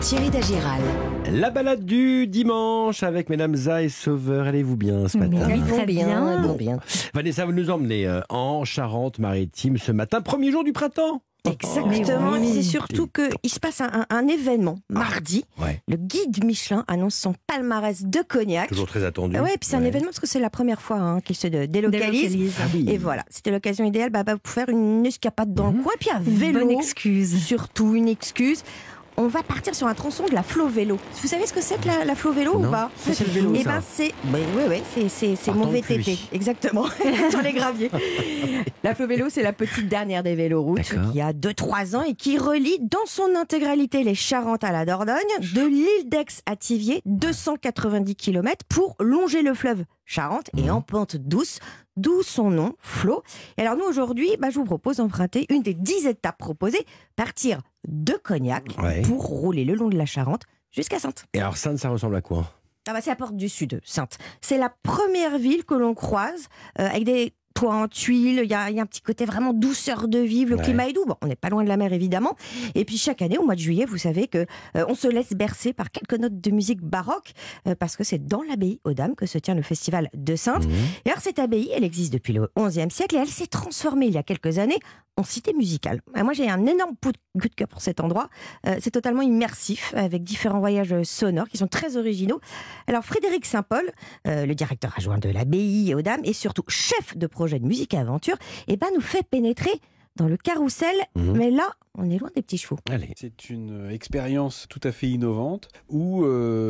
Thierry Dagiral. La balade du dimanche avec Mesdames Za et Sauveur. Allez-vous bien ce matin? Oui, très bien. Bon, bien. Vanessa, vous nous emmenez en Charente-Maritime ce matin, premier jour du printemps. Exactement, oui. et c'est surtout qu'il se passe un événement mardi. Ouais, Le guide Michelin annonce son palmarès de cognac. toujours très attendu. Ouais, et puis c'est un événement parce que c'est la première fois qu'il se délocalise. Ah oui. Et voilà, c'était l'occasion idéale pour faire une escapade dans le coin, et puis un Une vélo. bonne excuse. Surtout une excuse. On va partir sur un tronçon de la Flo Vélo. Vous savez ce que c'est que la Flo Vélo Non. ou pas? C'est le vélo, Eh ça. ben c'est, c'est Partant mon de VTT, pluie. exactement, sur les graviers. La Flo Vélo, c'est la petite dernière des véloroutes D'accord. qui a 2-3 ans et qui relie dans son intégralité les Charentes à la Dordogne, de l'île d'Aix à Thiviers, 290 km pour longer le fleuve Charente et en pente douce, d'où son nom, Flo. Et alors nous aujourd'hui, je vous propose d'emprunter une des 10 étapes proposées, partir de Cognac Ouais. pour rouler le long de la Charente jusqu'à Saintes. Et alors Sainte, ça ressemble à quoi? C'est la porte du Sud, Saintes. C'est la première ville que l'on croise avec des toits en tuiles. Il y a un petit côté vraiment douceur de vivre. Le Ouais. climat est doux. Bon, on n'est pas loin de la mer, évidemment. Et puis chaque année, au mois de juillet, vous savez que on se laisse bercer par quelques notes de musique baroque parce que c'est dans l'abbaye aux Dames que se tient le festival de Saintes. Et alors cette abbaye, elle existe depuis le XIe siècle et elle s'est transformée il y a quelques années en cité musicale. Et moi, j'ai un énorme coup de cœur pour cet endroit. C'est totalement immersif, avec différents voyages sonores qui sont très originaux. Alors, Frédéric Saint-Paul, le directeur adjoint de l'abbaye aux Dames et surtout chef de projet de musique et aventure, nous fait pénétrer dans le carrousel. Mais là, on est loin des petits chevaux. Allez. C'est une expérience tout à fait innovante où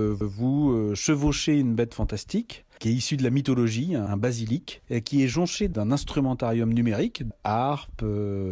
vous chevauchez une bête fantastique qui est issue de la mythologie, un basilic, et qui est jonché d'un instrumentarium numérique, harpe,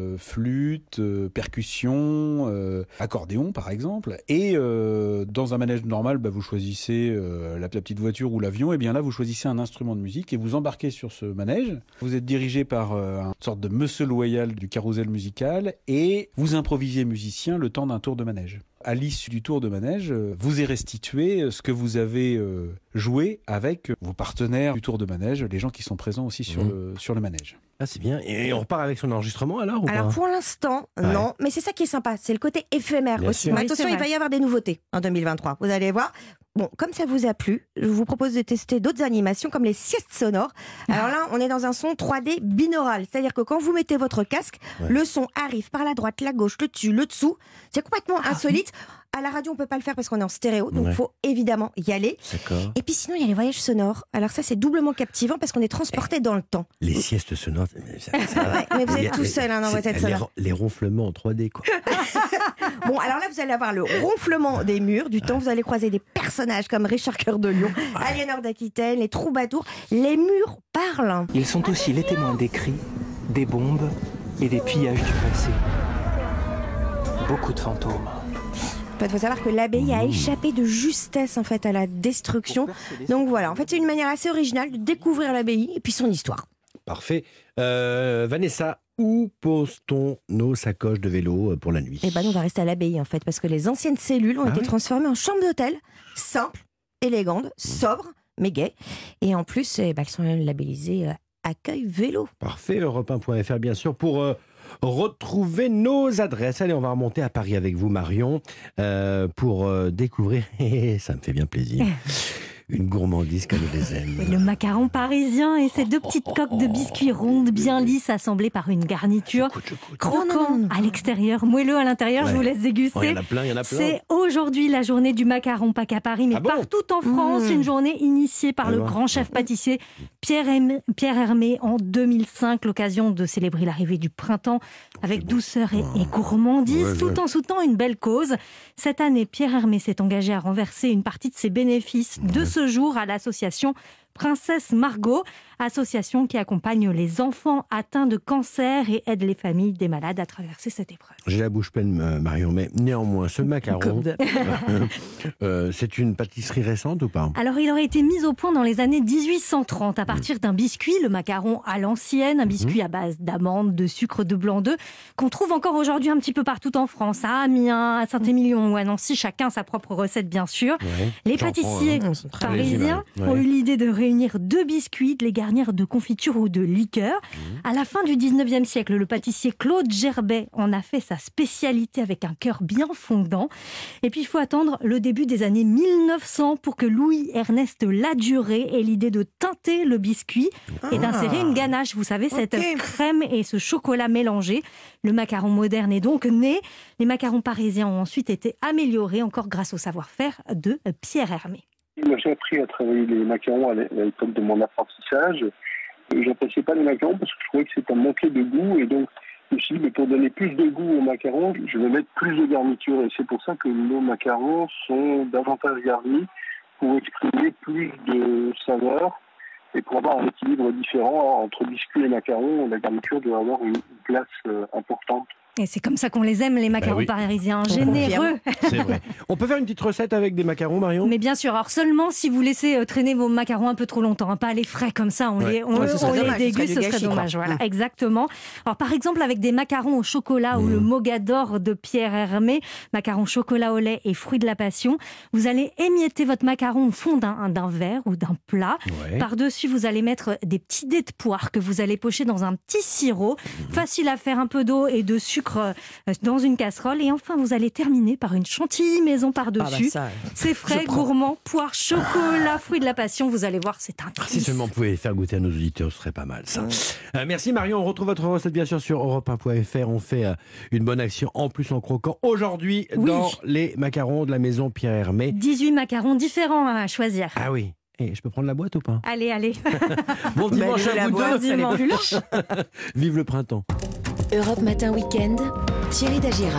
flûte, percussion, accordéon par exemple. Et dans un manège normal, vous choisissez la petite voiture ou l'avion, et bien là vous choisissez un instrument de musique et vous embarquez sur ce manège. Vous êtes dirigé par une sorte de monsieur loyal du carrousel musical et vous improvisez musicien le temps d'un tour de manège. À l'issue du tour de manège, vous est restitué ce que vous avez joué avec vos partenaires du tour de manège, les gens qui sont présents aussi sur le manège. Ah, c'est bien. Et on repart avec son enregistrement alors ou Alors pas? pour l'instant, non, mais c'est ça qui est sympa, c'est le côté éphémère Bien aussi. sûr. Mais Oui, attention, c'est il va vrai. y avoir des nouveautés en 2023, vous allez voir. Bon, comme ça vous a plu, je vous propose de tester d'autres animations comme les siestes sonores. Alors là, on est dans un son 3D binaural, c'est-à-dire que quand vous mettez votre casque, le son arrive par la droite, la gauche, le dessus, le dessous. C'est complètement insolite. À la radio, on peut pas le faire parce qu'on est en stéréo, donc il faut évidemment y aller. D'accord. Et puis sinon, il y a les voyages sonores. Alors ça, c'est doublement captivant parce qu'on est transporté dans le temps. Les siestes sonores. Ouais, mais vous êtes tout seul dans votre tête sonore. Les ronflements en 3D, quoi. Bon, alors là, vous allez avoir le ronflement des murs. Du temps, vous allez croiser des personnages comme Richard Cœur de Lion, Aliénor d'Aquitaine, les troubadours. Les murs parlent. Ils sont aussi les témoins des cris, des bombes et des pillages du passé. Beaucoup de fantômes. Il faut savoir que l'abbaye a échappé de justesse en fait à la destruction. Donc voilà, en fait, c'est une manière assez originale de découvrir l'abbaye et puis son histoire. Parfait. Vanessa, où pose-t-on nos sacoches de vélo pour la nuit? Et nous, on va rester à l'abbaye en fait, parce que les anciennes cellules ont été transformées en chambres d'hôtel, simples, élégantes, sobres, mais gaies. Et en plus, elles sont labellisées accueil vélo. Parfait, Europe1.fr bien sûr pour retrouver nos adresses. Allez, on va remonter à Paris avec vous, Marion, pour découvrir, et ça me fait bien plaisir, une gourmandise comme on les aime. Le macaron parisien et ses deux petites coques de biscuits rondes bien lisses assemblées par une garniture. Croquant Non. à l'extérieur, moelleux à l'intérieur, je vous laisse déguster. Oh, il y en a plein, il y en a plein. C'est aujourd'hui la journée du macaron, pas qu'à Paris, mais Ah bon partout en France. Une journée initiée par le Alors grand chef pâtissier Pierre Hermé en 2005, l'occasion de célébrer l'arrivée du printemps avec douceur et gourmandise, tout en soutenant une belle cause. Cette année, Pierre Hermé s'est engagé à renverser une partie de ses bénéfices de ce jour à l'association Princesse Margot, association qui accompagne les enfants atteints de cancer et aide les familles des malades à traverser cette épreuve. J'ai la bouche pleine, Marion, mais néanmoins, ce macaron, c'est une pâtisserie récente ou pas? Alors, il aurait été mis au point dans les années 1830 à partir d'un biscuit, le macaron à l'ancienne, un biscuit à base d'amandes, de sucre de blanc d'œuf, qu'on trouve encore aujourd'hui un petit peu partout en France, à Amiens, à Saint-Émilion ou à Nancy, chacun sa propre recette bien sûr. Ouais. Les J'en prends, pâtissiers hein. parisiens Ouais. ont eu l'idée de réunir 2 biscuits, de les garnir de confiture ou de liqueur. À la fin du 19e siècle, le pâtissier Claude Gerbet en a fait sa spécialité avec un cœur bien fondant. Et puis il faut attendre le début des années 1900 pour que Louis-Ernest Ladurée ait l'idée de teinter le biscuit et d'insérer une ganache. Vous savez, cette crème et ce chocolat mélangé. Le macaron moderne est donc né. Les macarons parisiens ont ensuite été améliorés encore grâce au savoir-faire de Pierre Hermé. Moi, j'ai appris à travailler les macarons à l'époque de mon apprentissage. J'appréciais pas les macarons parce que je trouvais que ça manquait de goût et donc je me suis dit, mais pour donner plus de goût aux macarons, je vais mettre plus de garniture et c'est pour ça que nos macarons sont davantage garnis pour exprimer plus de saveur et pour avoir un équilibre différent entre biscuits et macarons. La garniture doit avoir une place importante. Et c'est comme ça qu'on les aime, les macarons parisiens, généreux. C'est vrai. On peut faire une petite recette avec des macarons, Marion ? Mais bien sûr, alors seulement si vous laissez traîner vos macarons un peu trop longtemps, hein, pas les frais comme ça, on les déguste, ce serait dommage. Voilà, exactement. Alors par exemple avec des macarons au chocolat ou le mogador de Pierre Hermé, macarons chocolat au lait et fruits de la passion, vous allez émietter votre macaron au fond d'un verre ou d'un plat. Par-dessus, vous allez mettre des petits dés de poire que vous allez pocher dans un petit sirop. Facile à faire, un peu d'eau et de sucre dans une casserole et enfin vous allez terminer par une chantilly maison par-dessus. C'est frais, gourmand, poire, chocolat, fruits de la passion, vous allez voir, c'est un Si seulement vous pouvez faire goûter à nos auditeurs, ce serait pas mal ça. Merci Marion, on retrouve votre recette bien sûr sur europe1.fr. On fait une bonne action en plus en croquant aujourd'hui dans les macarons de la maison Pierre Hermé. 18 macarons différents à choisir. Ah oui. Et je peux prendre la boîte ou pas ? Allez. Bon dimanche à vous deux. Dimanche. Vive le printemps. Europe Matin Week-end, Thierry Dagiral.